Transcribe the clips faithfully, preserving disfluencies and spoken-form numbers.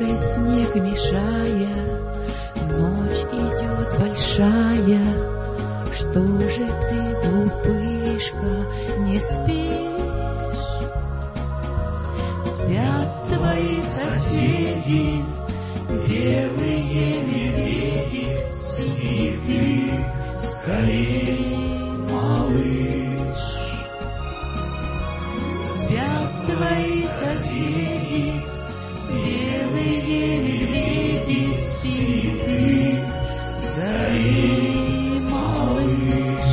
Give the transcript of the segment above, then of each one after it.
веткой снег мешая, ночь идет большая. Что же ты, глупышка, не спишь? Спят твои соседи, белые медведи. Спи ты скорей, малыш. Спят твои соседи, белые медведи. Спи ты скорей, малыш.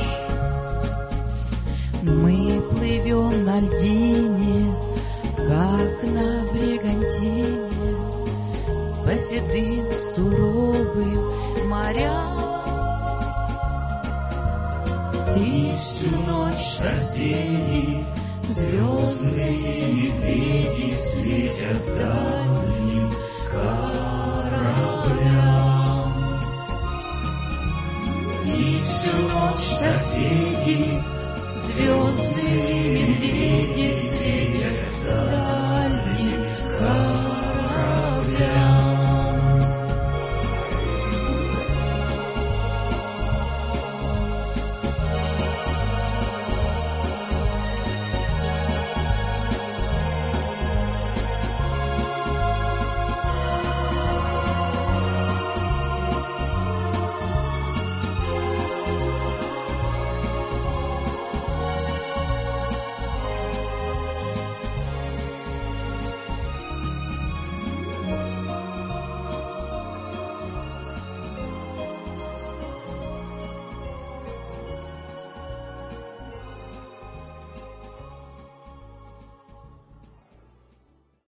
Мы плывем на льдине, как на бригантине, по седым суровым морям. И всю ночь соседи, звездные медведи, светят вдаль